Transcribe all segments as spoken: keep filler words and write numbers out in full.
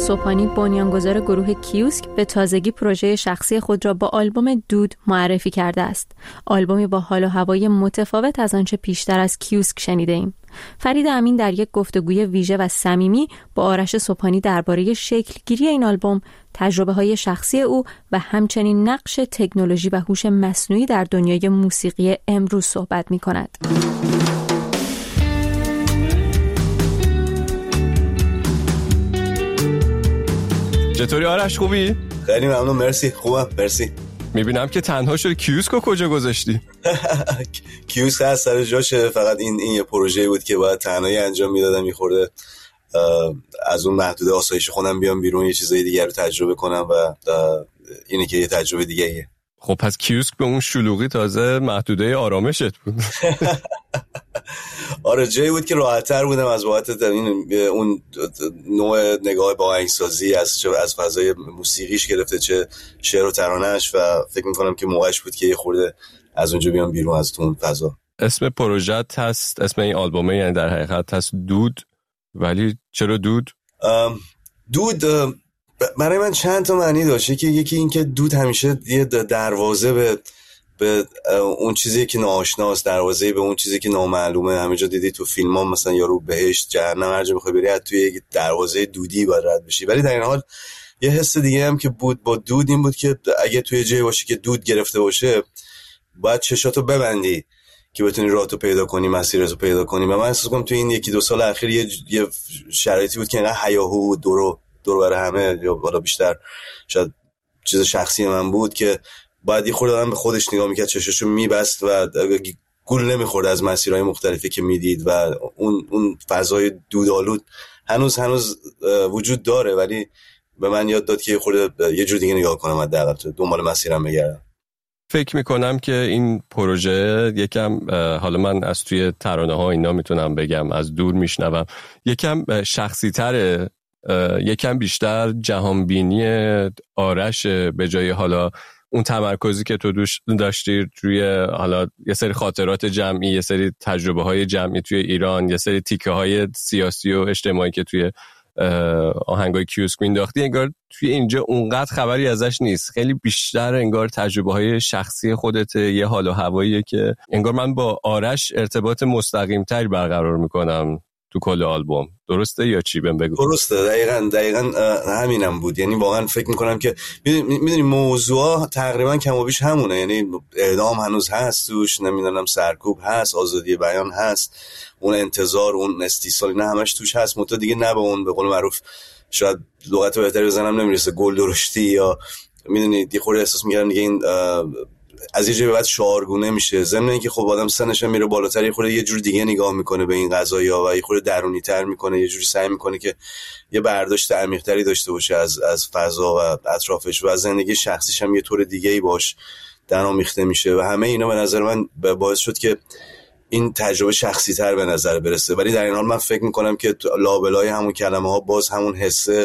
سبحانی، بنیانگذار گروه کیوسک، به تازگی پروژه شخصی خود را با آلبوم دود معرفی کرده است. آلبومی با حال و هوای متفاوت از آنچه پیشتر از کیوسک شنیده ایم. فرید امین در یک گفتگوی ویژه و صمیمی با آرش سبحانی درباره شکلگیری این آلبوم، تجربه‌های شخصی او و همچنین نقش تکنولوژی و هوش مصنوعی در دنیای موسیقی امروز صحبت می‌کند. چطوری آرش، خوبی؟ خیلی ممنون، مرسی، خوبم، مرسی. میبینم که تنها شد. کیوسکو کجا گذاشتی؟ کیوسک از سر جاشه، فقط این این یه پروژه بود که باید تنهایی انجام میدادم، میخورده از اون محدوده آسایش خودم بیام بیرون، یه چیزای دیگه رو تجربه کنم و اینه که یه تجربه دیگه ایه. خب پس کیوسک به اون شلوغی تازه محدوده آرامشت بود. آره، جایی بود که راحت‌تر بودم از بابت این اون نوع نگاه با آهنگسازی، از از فضای موسیقیش گرفته چه شعر و ترانه‌اش، و فکر می‌کنم که موقعش بود که یه خورده از اونجا بیام بیرون از اون فضا. اسم پروژت هست، اسم این آلبومه یعنی در حقیقت هست دود، ولی چرا دود؟ دود برای من چند تا معنی داشته، که یکی این که دود همیشه یه دروازه به به اون چیزی که ناآشناست، دروازه به اون چیزی که نامعلومه. همینجا دیدی تو فیلم ها مثلا یارو بهشت، جهنم، هر جا بخوای بری توی یک دروازه دودی باید رد بشی. ولی در این حال یه حس دیگه هم که بود با دود این بود که اگه توی جایی باشی که دود گرفته باشه، باید چشاتو ببندی که بتونی راهتو پیدا کنی، مسیرتو پیدا کنی. و من احساس کنم توی این یکی دو سال اخیر یه, یه شرایطی بود که انقدر هیاهو بود دور دور بر همه، یا بالا بیشتر شاید چیز شخصی من بود که باید یه خورده آدم به خودش نگاه میکرد، چشاشو میبست و گول نمیخورد از مسیرهای مختلفی که میدید. و اون اون فضای دودآلود هنوز هنوز وجود داره، ولی به من یاد داد که یه خورده یه جور دیگه نگاه کنم، حداقل دنبال مسیرم بگردم. فکر میکنم که این پروژه یکم، حالا من از توی ترانه ها اینا میتونم بگم از دور میشنوم، یکم شخصی تره، یکم بیشتر جهانبینی آرش به جای حالا اون تمرکزی که تو داشتی روی حالا یه سری خاطرات جمعی، یه سری تجربه های جمعی توی ایران، یه سری تیکه های سیاسی و اجتماعی که توی آهنگای کیوسک مینداختی، انگار توی اینجا اونقدر خبری ازش نیست. خیلی بیشتر انگار تجربه های شخصی خودته، یه حال و هواییه که انگار من با آرش ارتباط مستقیم تری برقرار میکنم تو کل آلبوم. درسته یا چی؟ بهم بگو. درسته، دقیقاً دقیقاً همینم بود. یعنی واقعا فکر میکنم که میدونی موضوع تقریبا کم و بیش همونه. یعنی اعدام هنوز هست توش، نمیدونم سرکوب هست، آزادی بیان هست، اون انتظار، اون استیصال، نه همش توش هست. متو دیگه نه به اون به قول معروف شاید لغت بهتری بزنم نمیرسه، گل درشتی، یا میدونی یه خورده احساس میکردم دیگه این از یه جایی به بعد شعارگونه میشه. ضمن اینکه خب آدم سنش میره بالاتر، یه خورده یه جور دیگه نگاه میکنه به این قضایا و یه خورده درونی‌تر میکنه، یه جوری سعی میکنه که یه برداشت عمیق‌تری داشته باشه از از فضا و اطرافش، و از زندگی شخصیش هم یه طور دیگه‌ای باش درآمیخته میشه. و همه اینا به نظر من باعث شد که این تجربه شخصی تر به نظر برسه. ولی در این حال من فکر میکنم که لابلای همون کلمه ها باز همون حسه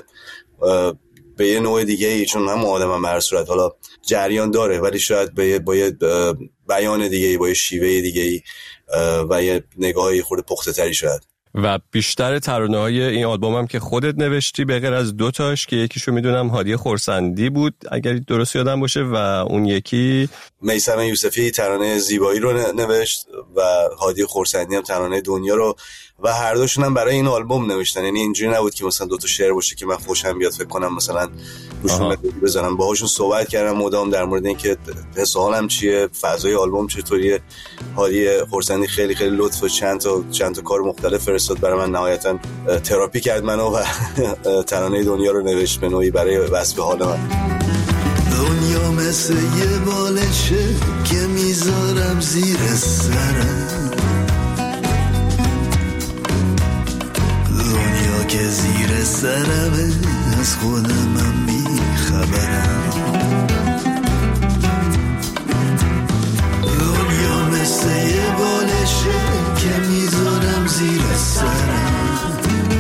به یه نوع دیگه ای، چون هم آدم هم به هر صورت حالا جریان داره، ولی شاید با یه بیان دیگه ای، با یه شیوه دیگه ای و یه نگاهی خورده پخته تری شاید. و بیشتر ترانه های این آلبوم هم که خودت نوشتی، به غیر از دو تاش که یکیشو میدونم هادی خرسندی بود اگر درست یادم باشه، و اون یکی میثم یوسفی ترانه زیبایی رو نوشت و هادی خرسندی هم ترانه دنیا رو، و هر دوشون هم برای این آلبوم نوشتن. یعنی اینجوری نبود که مثلا دو تا شعر باشه که من خوشم بیاد فکر کنم مثلا روشون بزنم. باهاشون صحبت کردم مدام در مورد اینکه حس و حالم چیه، فضای آلبوم چطوریه. هادی خرسندی خیلی خیلی لطف و چند تا چند تا کار مختلف فرستاد برای من، نهایتا تراپی کرد منو و ترانه دنیا رو نوشت به نوعی برای وصف حال من. دنیا مثل یه بالشه که میذارم زیر سرم، دنیا که زیر سرمه از خودمم بیخبرم. دنیا مثل یه بالشه که میذارم زیر سرم،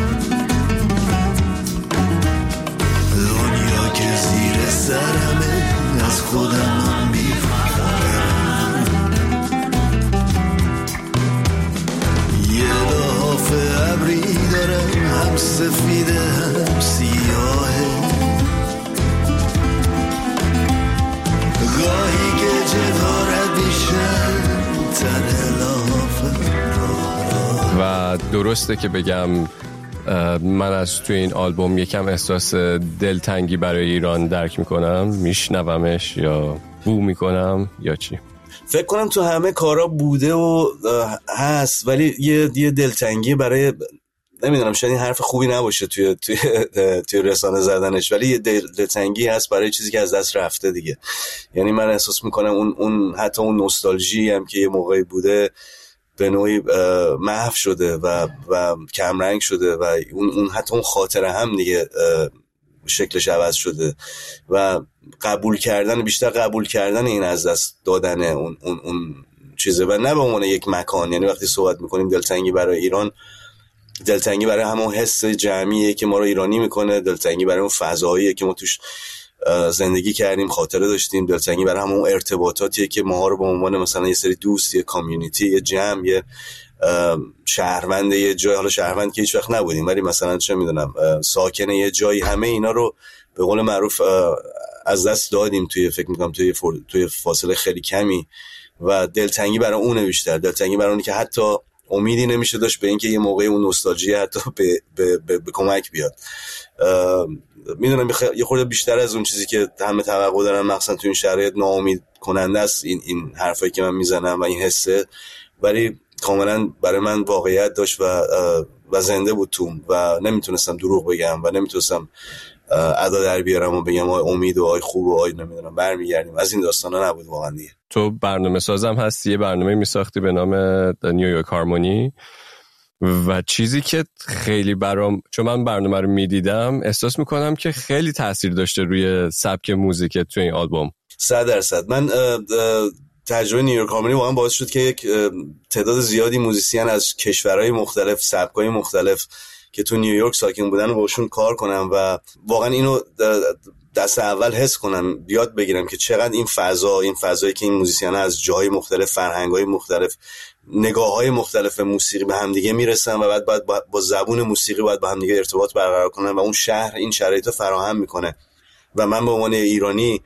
دنیا که زیر سرمه از خودمم بیخبرم. یه لحاف ابری دارم، هم سفیده هم سیاه، درسته که بگم من از توی این آلبوم یکم احساس دلتنگی برای ایران درک میکنم، میشنومش یا بو میکنم یا چی؟ فکر کنم تو همه کارا بوده و هست، ولی یه یه دلتنگی برای، نمیدونم شاید این حرف خوبی نباشه توی توی توی رسانه زدنش، ولی یه دل دلتنگی هست برای چیزی که از دست رفته دیگه. یعنی من احساس میکنم اون اون حتی اون نوستالژی هم که یه موقعی بوده به نوعی محو شده و و کم رنگ شده و اون اون حتی اون خاطره هم دیگه شکلش عوض شده و قبول کردن، بیشتر قبول کردن این از دست دادن اون اون اون چیزه و نه به عنوان یک مکان. یعنی وقتی صحبت میکنیم دلتنگی برای ایران، دلتنگی برای همون حس جمعیه که ما رو ایرانی میکنه، دلتنگی برای اون فضاییه که ما توش زندگی کردیم، خاطره داشتیم، دلتنگی برای همون ارتباطاتیه که ما رو به عنوان مثلا یه سری دوست، یه کامیونیتی، یه جمع، یه شهروند یه جای، حالا شهروند که هیچ وقت نبودیم ولی مثلا چه میدونم ساکن یه جایی، همه اینا رو به قول معروف از دست دادیم توی فکر میکنم توی توی فاصله خیلی کمی و دلتنگی برای اونه بیشتر، دلتنگی برای اونه که حتی امیدی نمیشه داشت به اینکه یه موقعی اون نوستالژی حتی به, به, به, به کمک بیاد. میدونم یه خورده بیشتر از اون چیزی که همه توقع دارن مخصوصا تو این شرایط ناامید کننده است این این حرفایی که من میزنم و این حسه، ولی کاملا برای من واقعیت داشت و و زنده بود توم و نمیتونستم دروغ بگم و نمیتونستم ادا در بیارم و بگم آی امید و آی خوب و آی نمیدونم برمیگردیم. از این داستانا نبود واقعا دیگه. تو برنامه سازم هستی، یه برنامه میساختی به نام نیویورک هارمونی و چیزی که خیلی برام، چون من برنامه رو میدیدم احساس میکنم که خیلی تاثیر داشته روی سبک موزیک تو این آلبوم. صد درصد. من تجربه نیویورک هارمونی واقعا باعث شد که یک تعداد زیادی موزیسین از کشورهای مختلف، سبک‌های مختلف که تو نیویورک ساکن بودن باشون کار کنم و واقعا اینو دست اول حس کنم، یاد بگیرم که چقدر این فضا، این فضایی که این موزیسیان‌ها از جای مختلف، فرهنگ‌های مختلف، نگاه‌های مختلف موسیقی به هم دیگه میرسن و بعد باید با زبون موسیقی باید با هم دیگه ارتباط برقرار کنن و اون شهر این شرایطو فراهم میکنه و من به عنوان ایرانی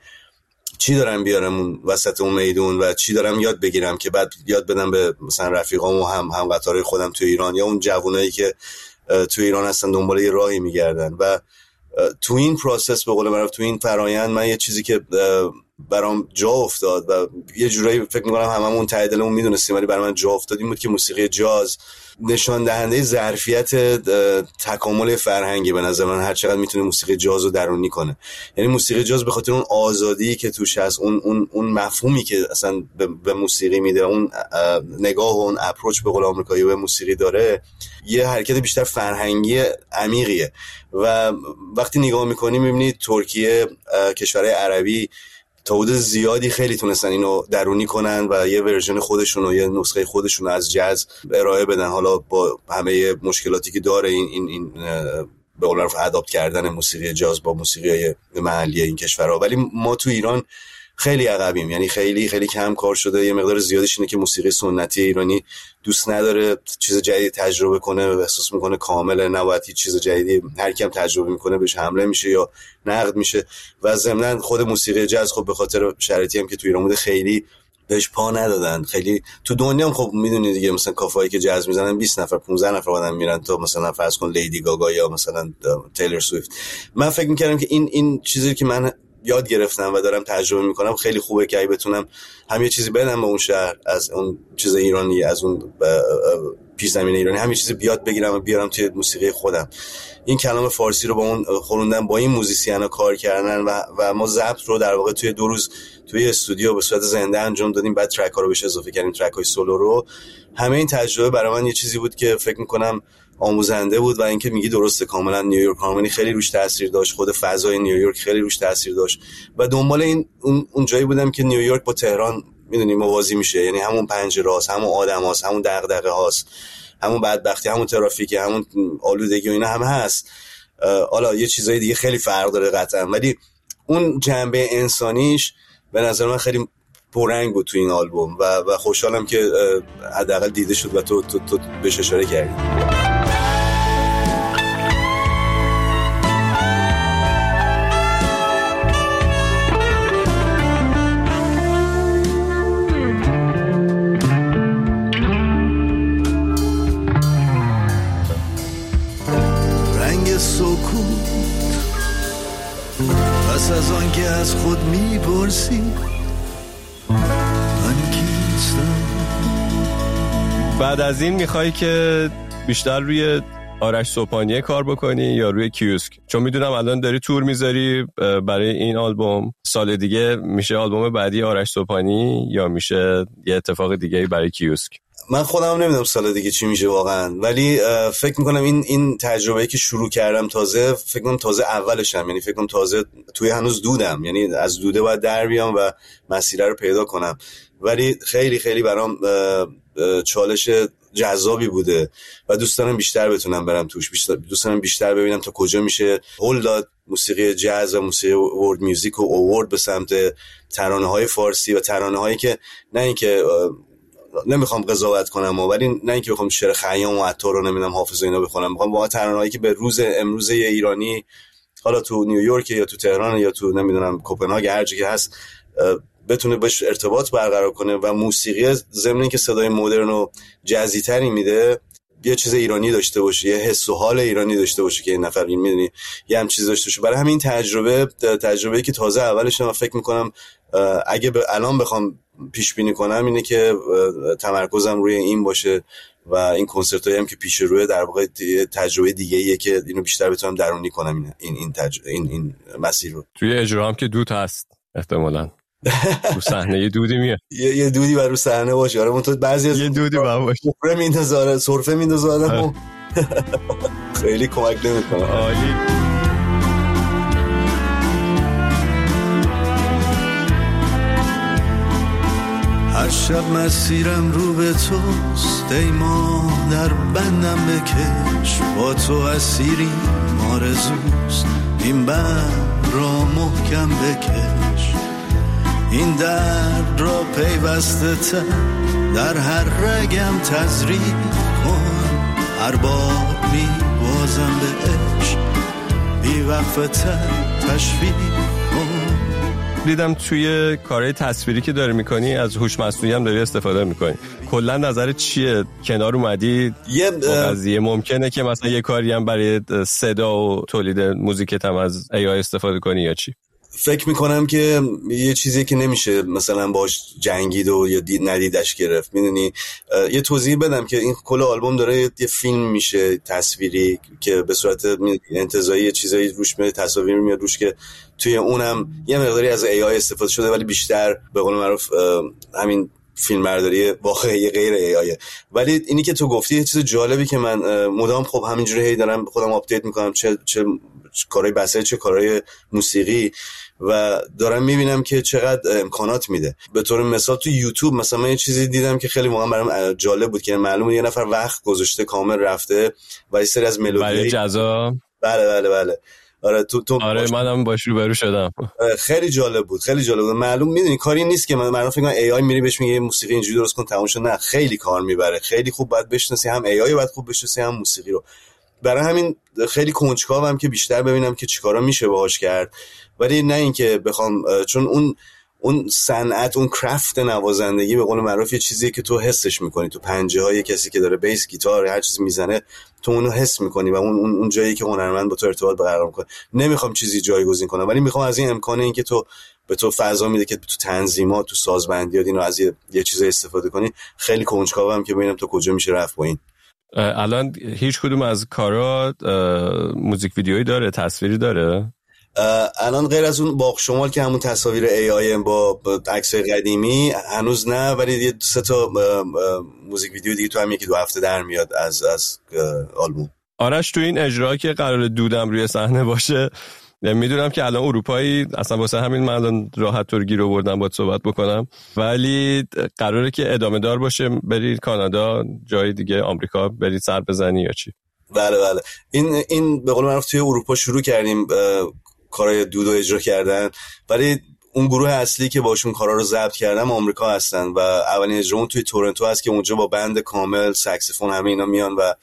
چی دارم بیارم اون وسط اون میدون و چی دارم یاد بگیرم که بعد یاد بدم به مثلا رفیقام و هم هم قطارهای خودم تو ایران یا اون جوانایی که تو ایران هستن دنبال یه راهی میگردن. و تو این پروسس به قول معروف، تو این فرایند، من یه چیزی که برام جا افتاد و یه جورایی فکر می‌کنم هممون ته دلمون میدونستیم ولی برای من جا افتاد این بود که موسیقی جاز نشان دهنده ظرفیت تکامل فرهنگی به نظر من، هر چقدر میتونه موسیقی جاز رو درونی کنه. یعنی موسیقی جاز به خاطر اون آزادی که توش هست، اون اون اون مفهومی که اصلا به, به موسیقی میده، اون نگاه و اون اپروچ به قول آمریکایی به موسیقی داره، یه حرکت بیشتر فرهنگی عمیقیه و وقتی نگاه می‌کنی می‌بینی ترکیه، کشورهای عربی تا حدود زیادی خیلی تونستن اینو درونی کنن و یه ورژن خودشون و یه نسخه خودشون از جاز ارائه بدن، حالا با همه مشکلاتی که داره این این این به قول معروف اداپت کردن موسیقی جاز با موسیقی محلی این کشورها. ولی ما تو ایران خیلی عقبیم، یعنی خیلی خیلی کم کار شده. یه مقدار زیادش اینه که موسیقی سنتی ایرانی دوست نداره چیز جدید تجربه کنه و احساس میکنه کامل نباید هیچ چیز جدیدی، هر کیم تجربه میکنه بهش حمله میشه یا نقد میشه. و ضمن خود موسیقی جاز خب به خاطر شرایطی هم که تو ایران بوده خیلی بهش پا ندادن. خیلی تو دنیا هم خب میدونید دیگه، مثلا کافه‌ای که جاز میزنن بیست نفر پانزده نفر آدم میرن تا مثلا فرض کن لیدی گاگا یا مثلا تیلر سویفت. من فکر میکردم که این این چیزی که من یاد گرفتم و دارم تجربه میکنم خیلی خوبه که اگه بتونم هم یه چیزی بدم به اون شهر از اون چیز ایرانی، از اون پیش زمین ایرانی، هم یه چیزی بیاد بگیرم و بیارم توی موسیقی خودم. این کلام فارسی رو با اون خوندن، با این موزیسینا کار کردن و و ما ضبط رو در واقع توی دو روز توی استودیو به صورت زنده انجام دادیم، بعد ترک ها رو بهش اضافه کردیم، ترک های سولو رو. همه این تجربه برای من یه چیزی بود که فکر میکنم آموزنده بود و اینکه میگی درسته کاملا، نیویورک هارمونی خیلی روش تاثیر داشت، خود فضای نیویورک خیلی روش تاثیر داشت و دنبال این اون اون جایی بودم که نیویورک با تهران میدونی موازی میشه، یعنی همون پنجره‌هاست، همون آدم‌هاست، همون دغدغه‌هاست، همون بدبختی، همون ترافیک، همون آلودگی و اینا هم هست. حالا یه چیزای دیگه خیلی فرق داره قطعا، ولی اون جنبه انسانیش به نظر من خیلی پررنگ بود تو این آلبوم و و خوشحالم که حداقل دیده شد و تو تو, تو بهش اشاره کردی. پس از آن که از خود میپرسی من کیستم. بعد از این میخوای که بیشتر روی آرش صبحانیه کار بکنی یا روی کیوسک؟ چون میدونم الان داری تور میذاری برای این آلبوم، سال دیگه میشه آلبوم بعدی آرش صبحانی یا میشه یه اتفاق دیگه برای کیوسک؟ من خودم نمیدونم سال دیگه چی میشه واقعا، ولی فکر میکنم این این تجربه‌ای که شروع کردم تازه، فکر کنم تازه اولشم، یعنی فکر کنم تازه توی هنوز دودم، یعنی از دوده باید در بیام و مسیر رو پیدا کنم. ولی خیلی خیلی برام چالش جذابی بوده و دوست دارم بیشتر بتونم برم توش، بیشتر دوست دارم بیشتر ببینم تا کجا میشه هول داد موسیقی جاز و موسیقی ورد میوزیک و اوورد به سمت ترانه‌های فارسی و ترانه‌هایی که نه اینکه نمیخوام قضاوت کنم ولی نه اینکه بخوام شعر خیام و عطار رو نمیدونم حافظ اینا بخونم، میخوام واقعا ترانه‌هایی که به روز امروز ایرانی، حالا تو نیویورک یا تو تهران یا تو نمیدونم کوپنهاگ هر جایی که هست، بتونه باش ارتباط برقرار کنه و موسیقی ضمن اینکه صدای مدرن و جزی تری میده یه چیز ایرانی داشته باشه، یه حس و حال ایرانی داشته باشه که این نفر این میدونی یه هم چیز داشته باشه. برای همین تجربه تجربه‌ای که تازه اولش من فکر میکنم اگه به الان بخوام پیش بینی کنم اینه که تمرکزم روی این باشه و این کنسرتایی هم که پیش روی در واقع تجربه دیگه ایه که اینو بیشتر بتونم درونی کنم این این این, تج... این, این مسیر رو. توی اجرا هم که دود هست احتمالاً رو صحنه یه دودی میاد، یه یه دودی بر رو صحنه باشه. آره من تو بعضی از یه دودی بر باشه سرفه میندازه سرفه میندازه آدمو خیلی کمک نمیکنه. عالی. هر شب مسیرم رو به توست ای ماه در بندم بکش، با تو اسیری آرزوست این بند را محکم بکش، این درد را پیوسته تر در هر رگم تزریق کن، هر بار می بازم به عشق بی وقفه تر تشویق کن. دیدم توی کارهای تصویری که داری میکنی از هوش مصنوعی هم داری استفاده میکنی، کلا نظرت چیه؟ کنار اومدی یه قضیه ممکنه که مثلا یه کاری هم برای صدا و تولید موزیکت هم از ای آی استفاده کنی یا چی؟ فکر میکنم که یه چیزی که نمیشه مثلا باش جنگید و یا ندیدش گرفت. میدونی یه توضیح بدم که این کل آلبوم داره یه فیلم میشه تصویری که به صورت انتزاعی چیزایی روش میاد، تصاویر میاد روش که توی اونم یه مقداری از ای آی استفاده شده ولی بیشتر به قول معروف همین فیلمبرداری واقعی غیر ای آی. ولی اینی که تو گفتی یه چیز جالبی که من مدام خب همینجوری هی دارم خودم آپدیت میکنم، چه چه کارهای بصری چه کارهای موسیقی، و دارم میبینم که چقدر امکانات میده. به طور مثال تو یوتیوب مثلا من یه چیزی دیدم که خیلی واقعا برام جالب بود که معلومه یه نفر وقت گذاشته کامل رفته و یه سری از ملودی برای جزا. بله بله بله آره تو تو آره منم باش روبرو شدم. خیلی جالب بود خیلی جالب بود. معلوم میدونی کاری نیست که من معلوم فکر کنم ای آی میری بهش میگه موسیقی اینجوری درست کن تموم شد، نه خیلی کار میبره، خیلی خوب باید بشناسی هم ای آی باید خوب بشناسی هم موسیقی رو. برای همین خیلی کنجکاوم که بیشتر ببینم که چیکارا میشه باهاش کرد، ولی نه اینکه بخوام، چون اون اون صنعت اون کرافت نوازندگی به قول معروف یه چیزیه که تو حسش میکنی، تو پنجه های کسی که داره بیس گیتار هر چیز میزنه تو اونو حس میکنی و اون اون جایی که هنرمند با تو ارتباط برقرار میکنه. نمیخوام چیزی جایگزین کنم ولی میخوام از این امکانه این که تو به تو فضا میده که تو تنظیمات تو سازبندیات اینو از یه, یه چیزی استفاده کنی. خیلی کنجکاوم که ببینم تو کجا میشه رفت با این. الان هیچ کدوم از کارا موزیک ویدیویی داره، تصویری داره؟ الان غیر از اون باغ شمال که همون تصاویر ای آی با عکسای قدیمی هنوز نه، ولی یه سه تا موزیک ویدیو دیگه تو هم یکی دو هفته در میاد از از آلبوم. آرش تو این اجرا که قرار دودم روی صحنه باشه، میدونم که الان اروپایی اصلا واسه همین من الان راحت طور گیر آوردم باهات صحبت بکنم، ولی قراره که ادامه دار باشه، برید کانادا جای دیگه آمریکا برید سر بزنی یا چی؟ بله بله این این به قول معروف توی اروپا شروع کردیم کارهای دودو اجرا کردن، ولی اون گروه اصلی که باشون کارا رو ضبط کردم آمریکا هستن و اولین اجرامون توی تورنتو هست که اونجا با بند کامل ساکسیفون همه اینا میان و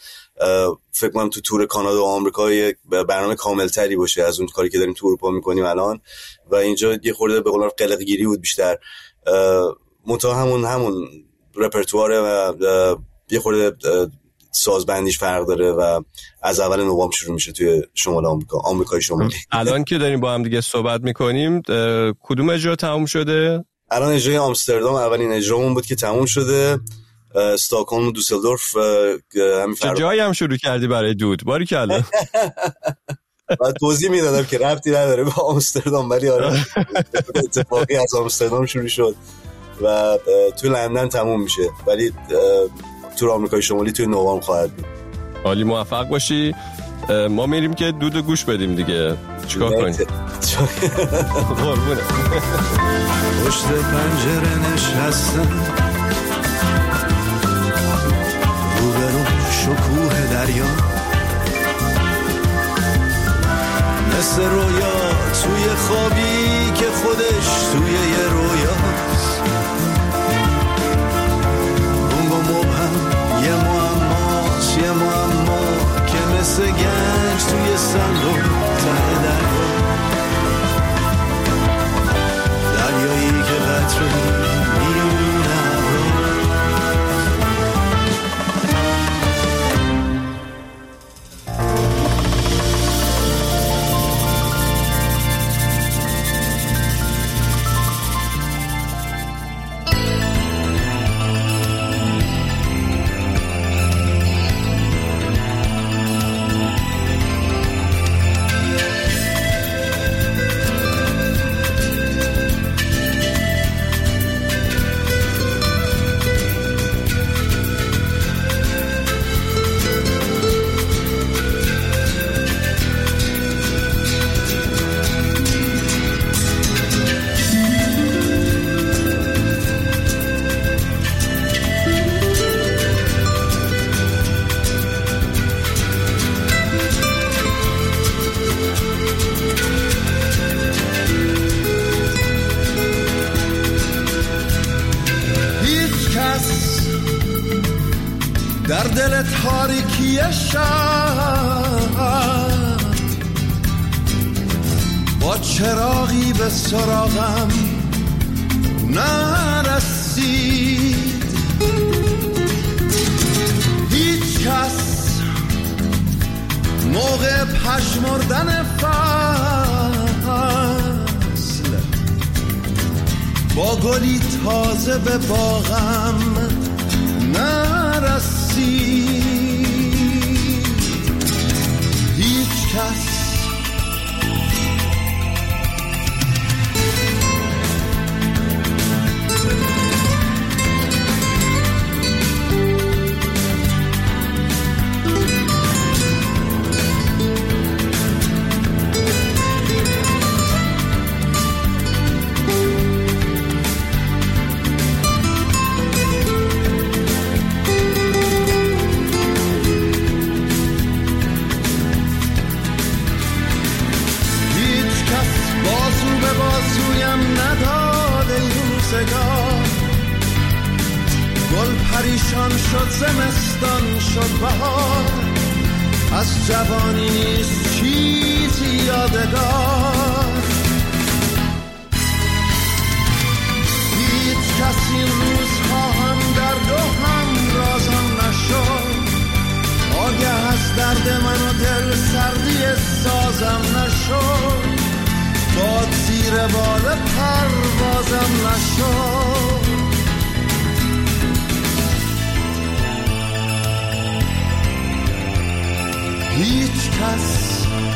فکر کنم تو تور کانادا و آمریکا یک برنامه کاملتری باشه از اون کاری که داریم تو اروپا میکنیم الان. و اینجا یه خورده به قول معروف قلق گیری بود بیشتر، منتها همون همون رپرتواره و یه خورده سازبندیش فرق داره و از اول نوامبر شروع میشه توی شمال آمریکا، آمریکای شمالی. الان که داریم با هم دیگه صحبت میکنیم کدوم اجرا تموم شده؟ الان اجرای آمستردام اولین اجرامون بود که تموم شده. استکهلم و دوسلدورف همین فرق. چه جایی هم شروع کردی برای دود؟ باریکلا. بعد توضیح میدادم که ربطی نداره به آمستردام، ولی آره اتفاقی از آمستردام شروع شد و تو لندن تموم میشه، ولی تو آمریکای شمالی توی نوامبر خواهد بود. عالی، موفق باشی. ما میریم که دودو گوش بدیم دیگه. چیکار کنیم؟ قربونه. پشت پنجره نشستم، روبرو شکوه دریا، مثل رویا توی خوابی که خودش توی یه رویاست. اون با مبهم یه معماست، یه معما که مثل گنج توی صندوق ته دریا، دریایی که قطره میونه ابرا. در دل تاریکی شب با چراغی به سراغم نرسید. هیچ کس موقع پژمردن فصل با گلی تازه به باغم نرسید. هیچ کس گل پریشان شد، زمستان شد بهار، از جوانی نیست چیزی یادگار. هیچ کسی این روزها هم درد و هم رازم نشد، آگه از درد من و دل سردی سازم نشد، باد زیر بال پروازم نشد. هیچ کس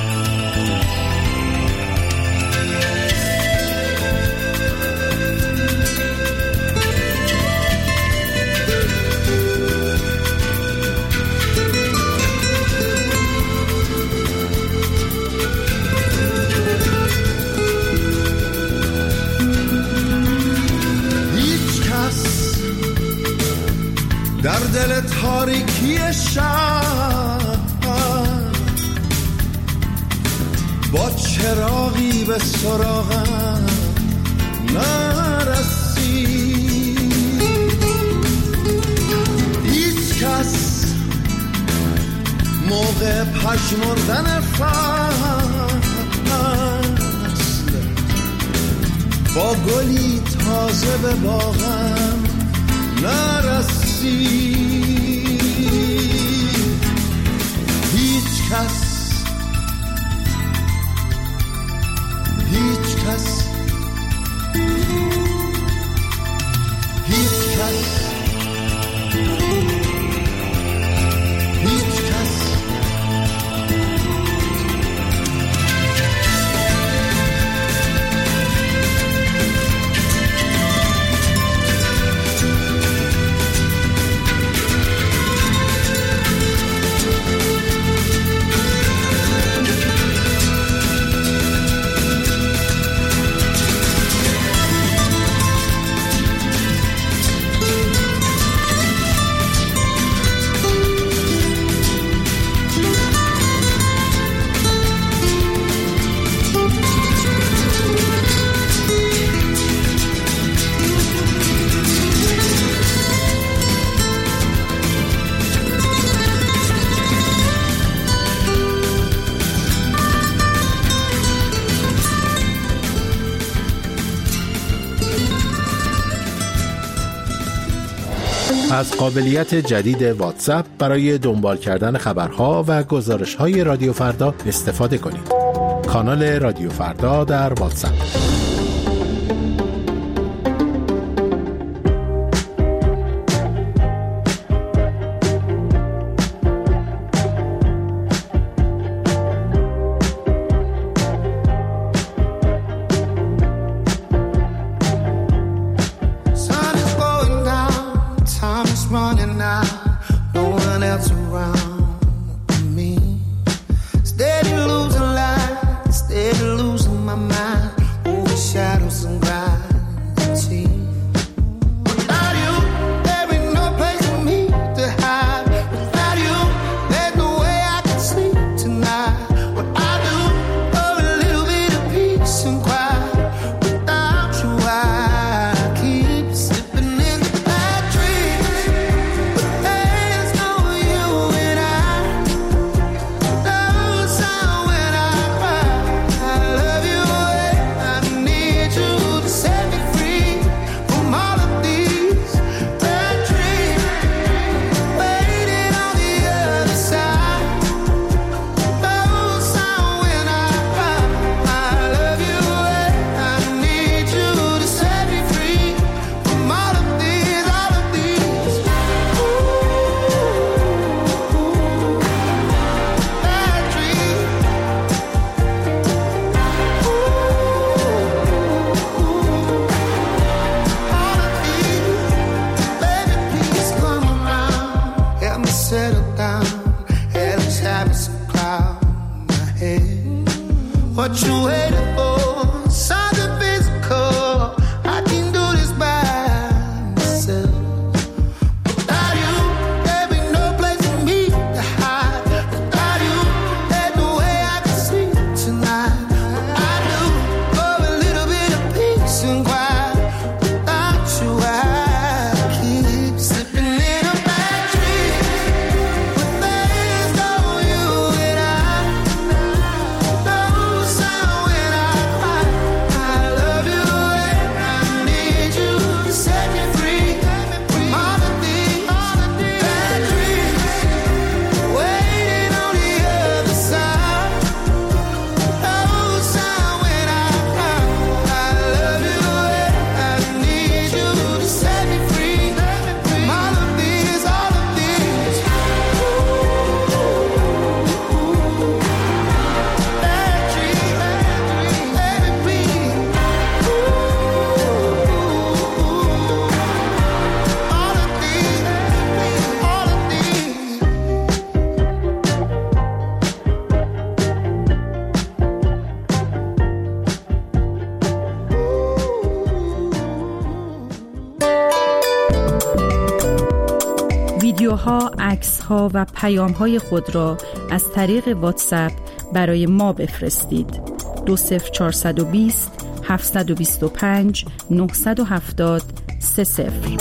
در دل تاریکی شب با چراغی به سراغم نرسید. هیچ کس موقع پژمردن فصل با گلی تازه به باغم نرسید. از قابلیت جدید واتساپ برای دنبال کردن خبرها و گزارش‌های رادیو فردا استفاده کنید. کانال رادیو فردا در واتساپ. ویدیوها، عکس‌ها و پیام‌های خود را از طریق واتساپ برای ما بفرستید. دو صفر چهارصد و بیست هفتصد و بیست و پنج نهصد و هفتاد سه صفر.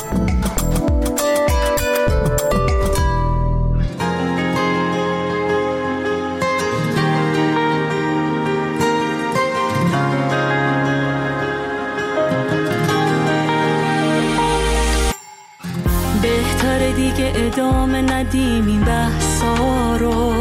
بهتره دیگه ادامه ندیم این بحثا رو،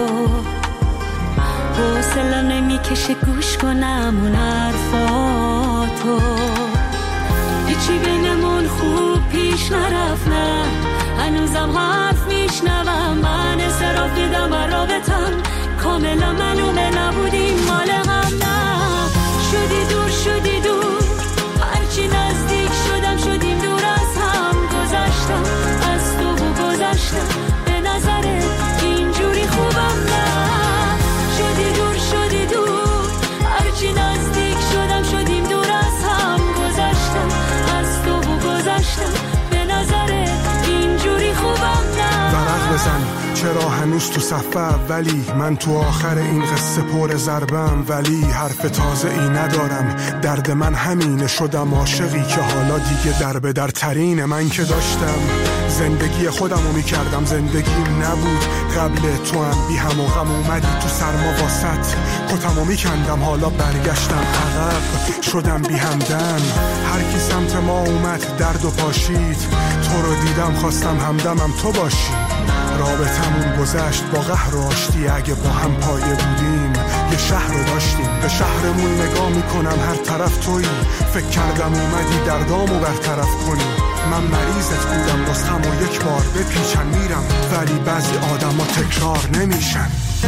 حوصله نمیکشه گوش کنم اون حرفاتو، هیچی بینمون خوب پیش نرفت، نه هنوزم حرف میشنوم، من اعتراف میدم بر رابطم کاملا معلومه نبودیم مال هم، نه شدی دور شدی دور، هرچی نزدیک شدم شدیم دور از هم، گذشتم از تو و گذشتم به نظرت اینجوری خوبم، نه شدی دور شدی دور، هرچی نزدیک شدم شدیم دور از هم، گذشتم از تو و گذشتم به نظرت اینجوری خوبم، نه ورق بزن چرا هنوز تو صف اولی، من تو آخر این قصه پر ضربم، ولی حرف تازه ای ندارم. درد من همینه، شدم عاشقی که حالا دیگه در به در ترینه. من که داشتم زندگی خودمو میکردم، زندگی نبود قبل تو هم بی هم و غم. اومدی تو سرما واسط کتمو میکندم، حالا برگشتم عقب شدم بی همدم. هر کی سمت ما اومد درد و پاشید، تو رو دیدم خواستم همدمم تو باشی. رابطمون گذشت با قهر و آشتی، اگه با هم پایه بودیم یه شهر رو داشتیم. به شهرمون نگاه میکنم هر طرف تویی، فکر کردم اومدی دردامو برطرف کنی. من مریضت بودم رستم و یک بار بپیچن میرم، ولی بعضی آدم ها تکرار نمیشن.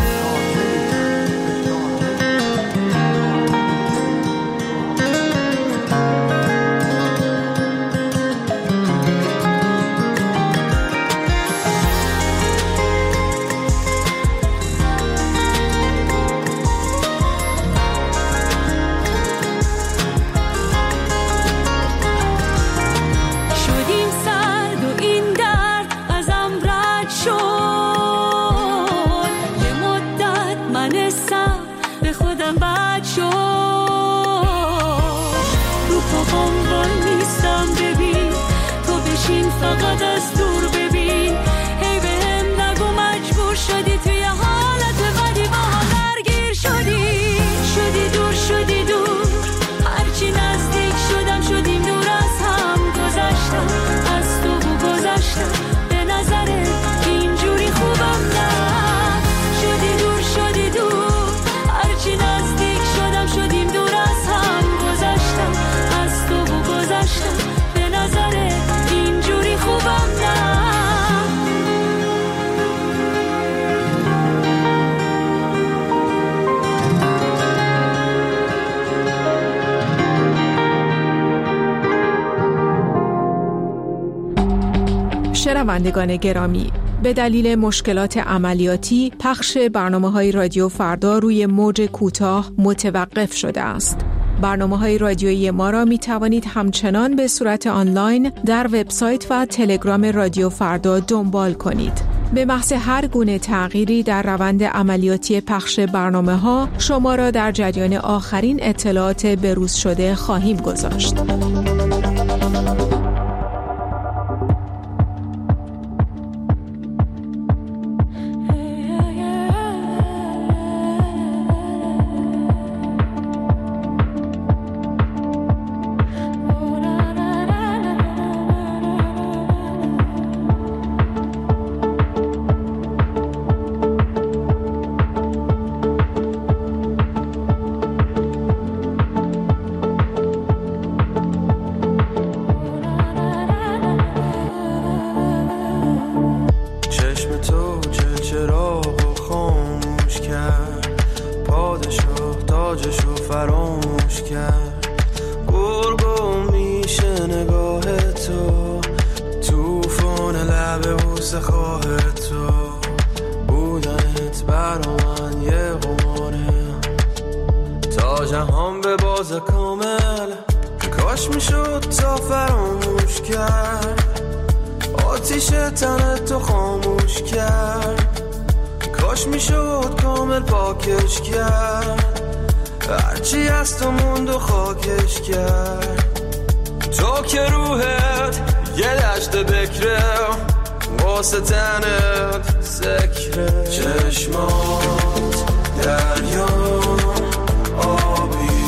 فقط از دور ببین، هی بهم نگو مجبور شدی توی حالت بدی با هم درگیر شدی. شدی دور شدی دور، هرچی نزدیک شدم شدیم دور از هم. گذشتم از تو و گذشتم، به نظرت اینجوری خوبم نه. شدی دور شدی دور، هرچی نزدیک شدم شدیم دور از هم. گذشتم از تو و گذشتم، به نظرت اینجوری خوبم نه. شنوندگان گرامی، به دلیل مشکلات عملیاتی پخش برنامه‌های رادیو فردا روی موج کوتاه متوقف شده است. برنامه‌های رادیویی ما را می توانید همچنان به صورت آنلاین در وبسایت و تلگرام رادیو فردا دنبال کنید. به محض هر گونه تغییری در روند عملیاتی پخش برنامه‌ها شما را در جریان آخرین اطلاعات بروز شده خواهیم گذاشت. هرچی از تو موند و خاکش کرد. تو که روحت یه دشت بکره، واسه تنت سکره. چشمات دریا آبی،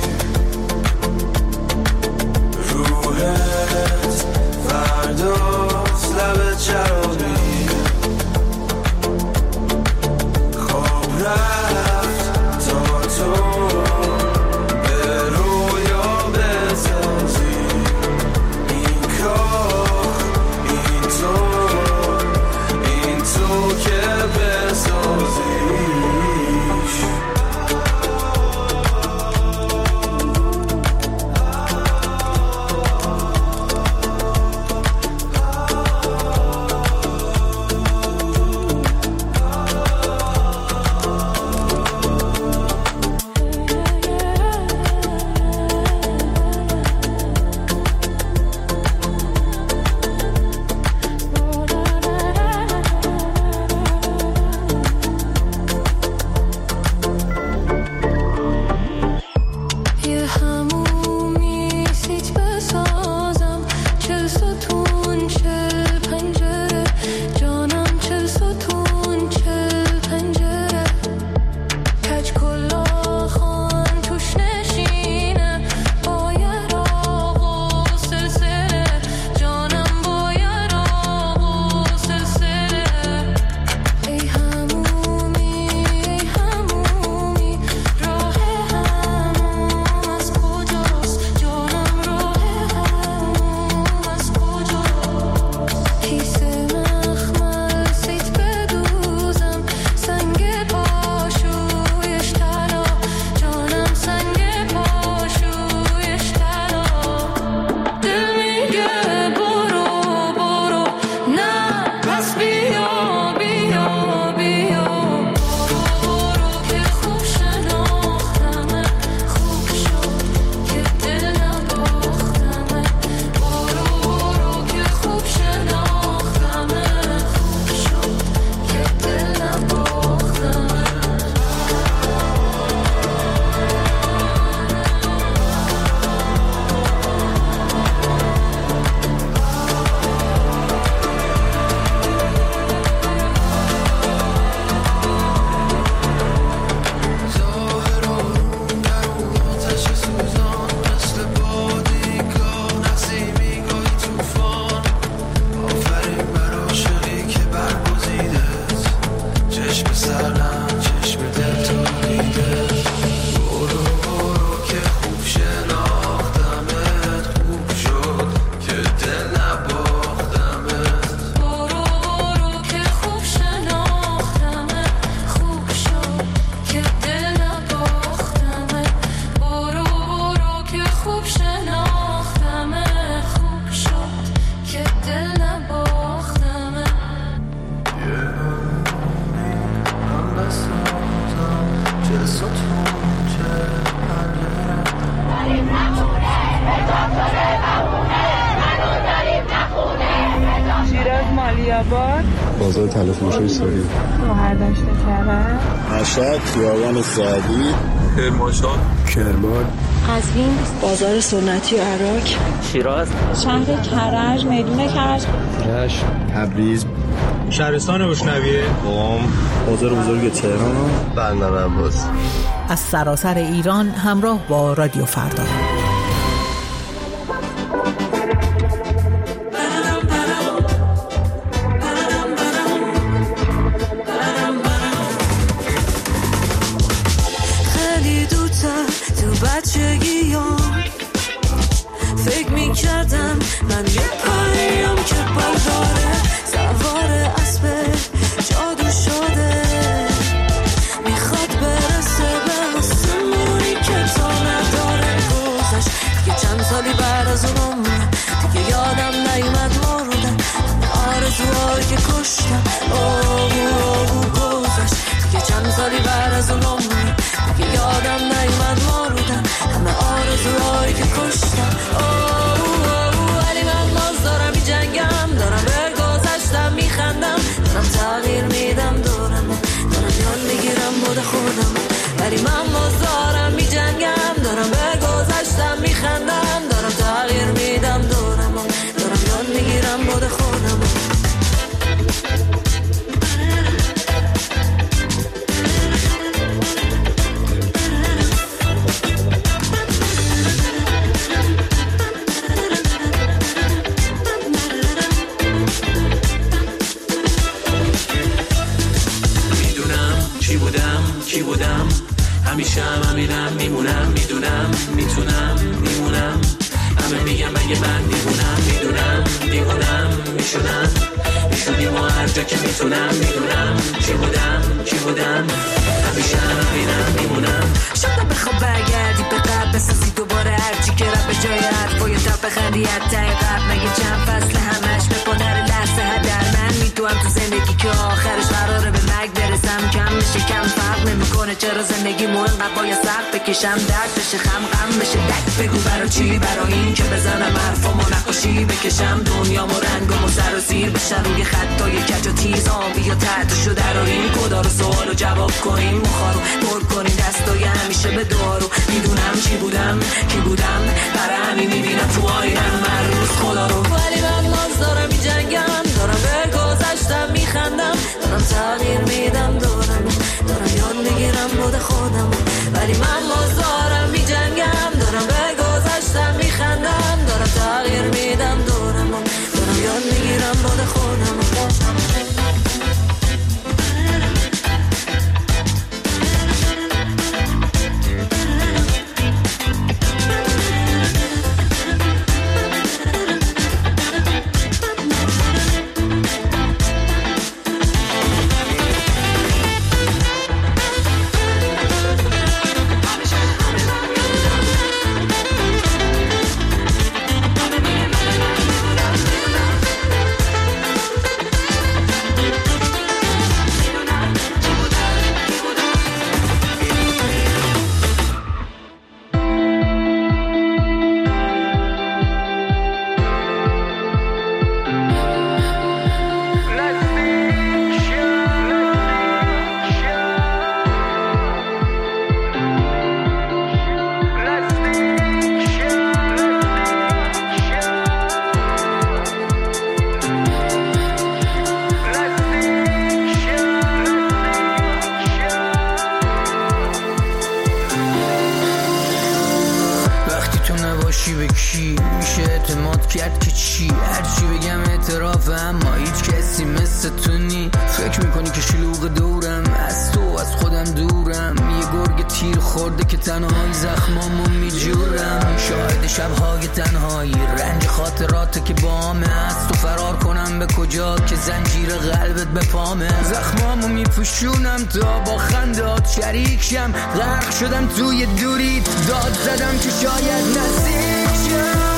روحت فرداست لب چرابی. خواب رفت تا تو به رویا بسازی. این کار این تو این تو که بسازیش. کرد؟ بازار طلا فروشی سوری. بهرداشت کرد. مشهد خیابان سعدی. کرمانشاه. کرمان. قزوین. بازار سنتی و عراق. شیراز. شهر کرج. میدون کرج. رشت. تبریز. شهرستان بوشنویه. قم. بازار بزرگ تهران. بندر عباس. از سراسر ایران همراه با رادیو فردا. خیلی دوتا تو بچگیام فکر میکردم من یه پریم که برداره سوار اسب جادو شده میخواد برسه به آسمونی که تا نداره گذشت دیگه چند سالی بعد از اون عمره دیگه یادم نیومد مردم آرزوهایی که کشتم آبو آبو گذشت دیگه چند سالی بعد از اون عمره دیگه یادم نیومد مردم همه آرزوهایی که کشتم آبو آبو ولی من باز دارم می جنگم دارم به گذشتم میخندم دارم تغییر میدم دارم دارم یاد میگیرم بود خودم ولی من باز دارم می جنگم دارم به گذشتم میخندم دارم تغییر میدم دارم دارم یاد میگیرم بود خودم کی بودم همیشه هم همینم میمونم میدونم میتونم میمونم همه میگم مگه من میمونم میدونم دیوونم میشونم میشونیم و هر جا که میتونم میدونم کی بودم کی بودم همیشه هم همینم میمونم شاید بخواب برگردی به قبل بسازی دوباره هرچی که رب به جای حرفای تب بخندی حتی قبل مگه چند فصل همش به پادر لحظه هدر من میتونم تو زندگی که آخرش قراره به مرگ برسم کم میشه کم فرق نمیکنه چرا زندگی مو انقدر باید سخت بکشم درد بشه خم غم بشه دک بگو برای چی برای این که بزنم حرفامو نقاشی بکشم دنیامو رنگامو سر و زیر بشن روی خطای کج و تیز آبی یا تحتشو دراریم کدا رو سوالو جواب کنیم مخارو پر کنیم دستای همیشه به دارو میدونم چی بودم کی بودم برای همین میبینم تو آینم هر روز خدا رو ولی من باز دارم میجنگم دارم به گذشتم میخندم دارم تغییر میدم دارم دارم یاد میگیرم بود خودم ولی من باز دارم میجنگم دارم به گذشتم میخندم دارم تغییر میدم دارم دارم یاد میگیرم بود خودم غرق شدم توی دوری داد زدم که شاید نزدیک شم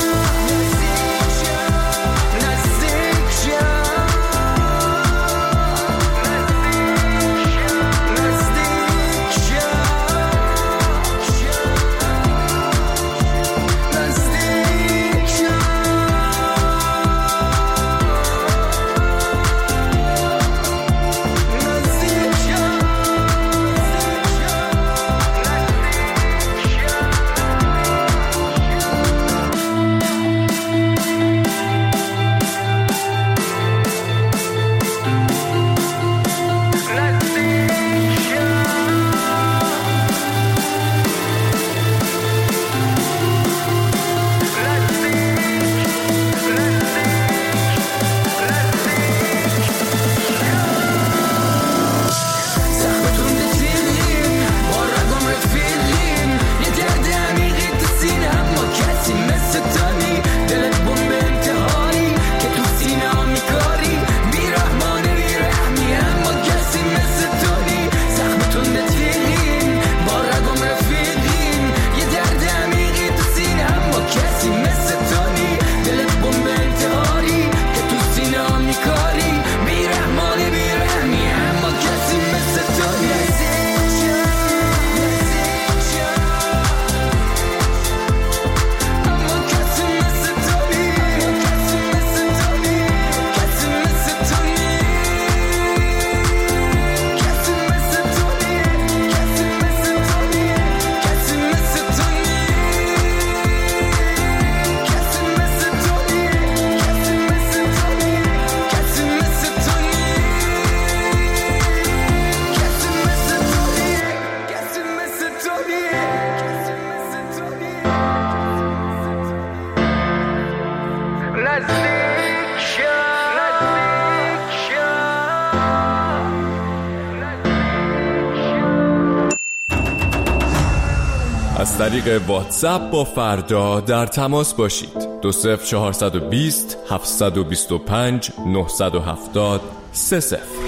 از طریق واتساپ با فردا در تماس باشید. دو صفر چهارصد و بیست هفتصد و بیست و پنج نهصد و هفتاد سه صفر.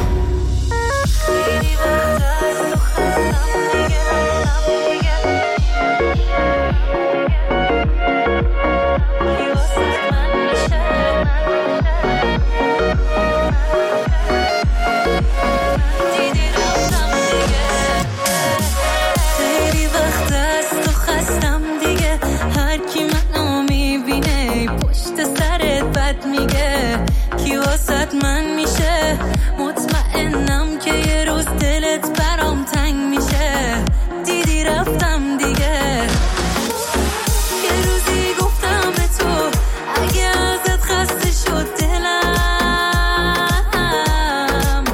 من میشه مطمئنم که یه روز دلت برام تنگ میشه. دیدی رفتم دیگه. یه روزی گفتم به تو اگه ازت خسته شد دلم،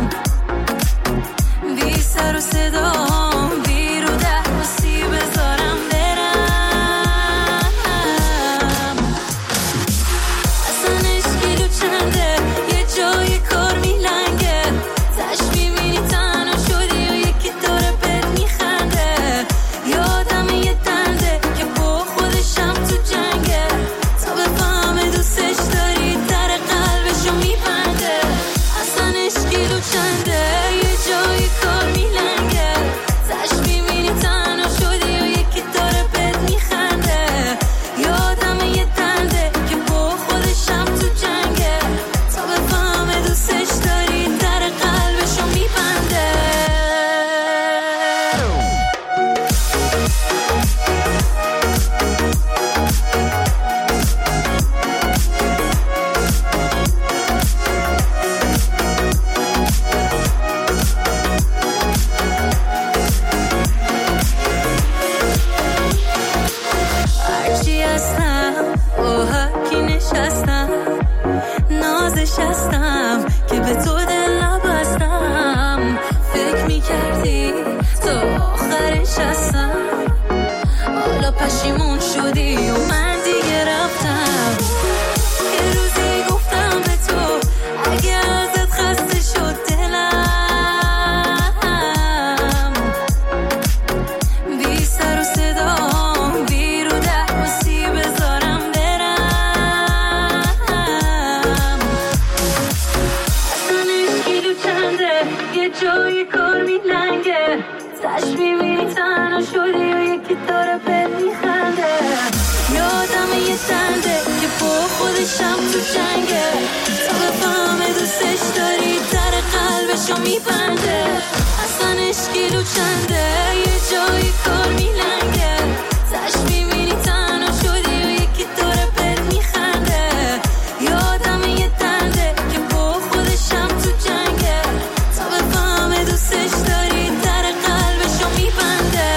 بی سر و صدا بی رو ده بسی بذارم برم. اصلا اشکیلو چنده جای کار میلنگه، تش میبینی تنها شدی و یکی داره بهت میخنده. یادم یه دنده که با خودشم تو جنگه، تا بفهمه دوستش داری در قلبشو میبنده. اصلا اشکیلو چنده یه جای کار میلنگه، تش میبینی تنها شدی و یکی داره بهت میخنده. یادم یه دنده که با خودشم تو جنگه، دوستش داری در قلبشو میبنده. هرچی هستم با هرکی نشستم، نازش هستم که به تو دل نبستم. فکر میکردی تو آخرش هستم، حالا پشیمون شدی و من دیگه رفتم. یه روزی گفتم به تو اگه ازت خسته شد دلم، بی سر و صدا بی رو ده بسی بذارم یه جای کار میلنگه، تش میبینی تنها شدی و یکی داره بهت میخنده. یادم یه دنده که با خودشم تو جنگه، تا بفهمه دوستش داری در قلبشو میبنده. اصلا اشکیلو چنده یه جای کار میلنگه، تش میبینی تنها شدی و یکی داره بهت میخنده. یادم یه دنده که با خودشم تو جنگه، دوستش داری در قلبشو میبنده.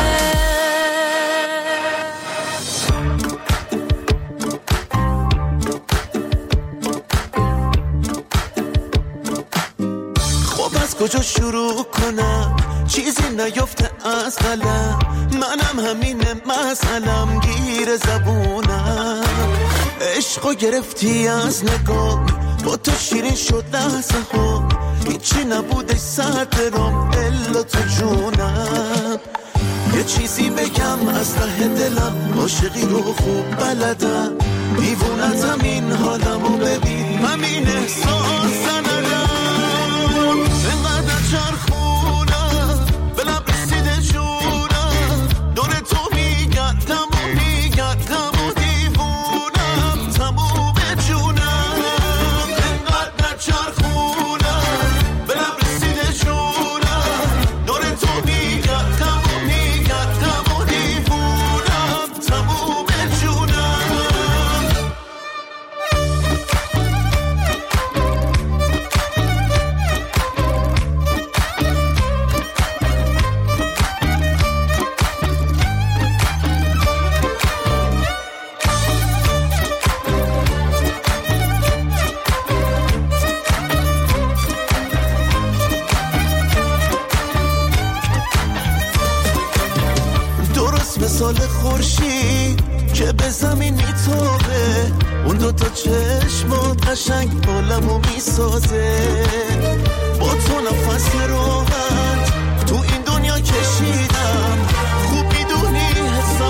خب از کجا شروع کنم؟ چیزی نیفته از قلم، منم همینه مسئلم گیر زبونم. عشقو گرفتی از نگاه، با تو شیرین شد لحظه ها، هیچی نبودش سر درام الا تو جونم. یه چیزی بگم از ته دلم، عاشقی رو خوب بلدم، دیوونتم این حالمو ببین، همین احساس ندارم. اینقدر چرخونم به لب رسیده جونم، دور تو میگردم و میگردم و دیوونم تموم جونم. اینقدر چرخونم به لب رسیده جونم، دور تو میگردم و میگردم و دیوونم تموم جونم. مثال خورشید که به زمین میتابه، اون دوتا چشمات قشنگ عالمو میسازه. با تو نفس راحت تو این دنیا کشیدم، خوب میدونی حساب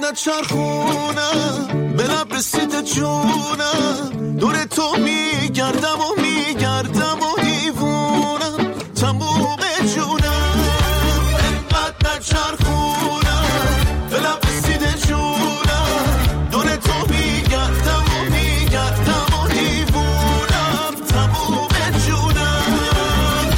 نچرخونم به لب رسید جونم دور تو میگردم و میگردم و دیوونم تموم جونم انقدر نچرخونم به لب رسید جونم دور تو میگردم و میگردم و دیوونم تموم جونم.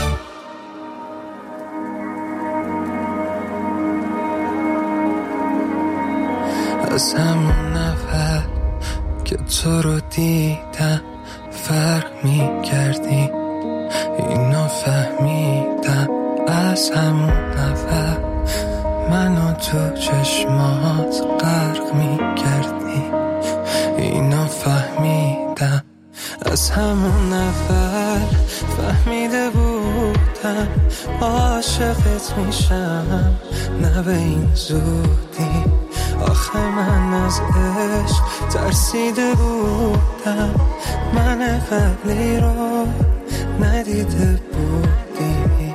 از همون نفر که تو رو دیدم فرق می کردی اینو فهمیدم. از همون نفر منو تو چشمات غرق می کردی اینو فهمیدم. از همون نفر فهمیده بودم عاشقت میشم نه به این زودی. آخه من از عشق ترسیده بودم من قبلی رو ندیده بودی.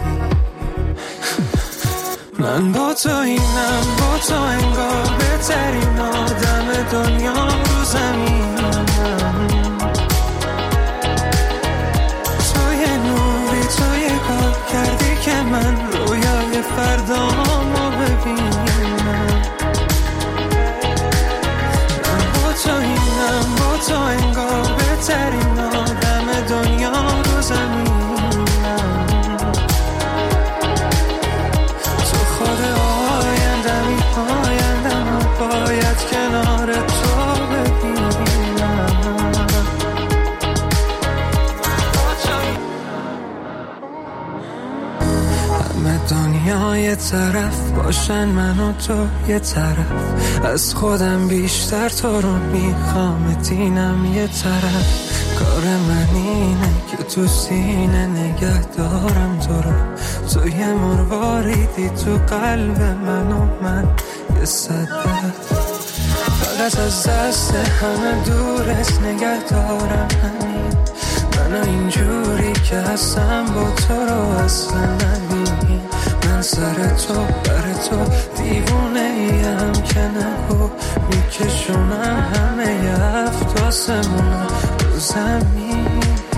من با تو اینم با تو انگار بهترین آدم دنیا رو زمینم. تو یه نوری تو یه کار کردی که من رویای فردامو ببینم. تو اینم با تو انگار بهترین آدم دنیا رو زمینم. تو خود آیندمی آیندم و باید کنار تو ببینم. همه دنیا یه طرف باشن من و تو یه طرف. از خودم بیشتر تو رو میخوام دینم یه طرف. کار من اینه که تو سینه نگه دارم تو رو. تو یه مرواریدی تو قلب من و من یه صدف. فقط از دست همه دورت نگه دارم همین. منو اینجوری که هستم با تو رو اصلا نبینی. من سر تو بر تو دیوونه ایم که نگو میکشونم همه ی هفت آسمونم رو زمین.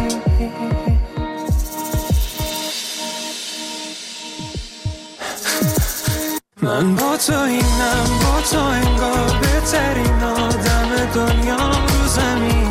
من با تو اینم با تو انگار بهترین آدم دنیا رو زمین.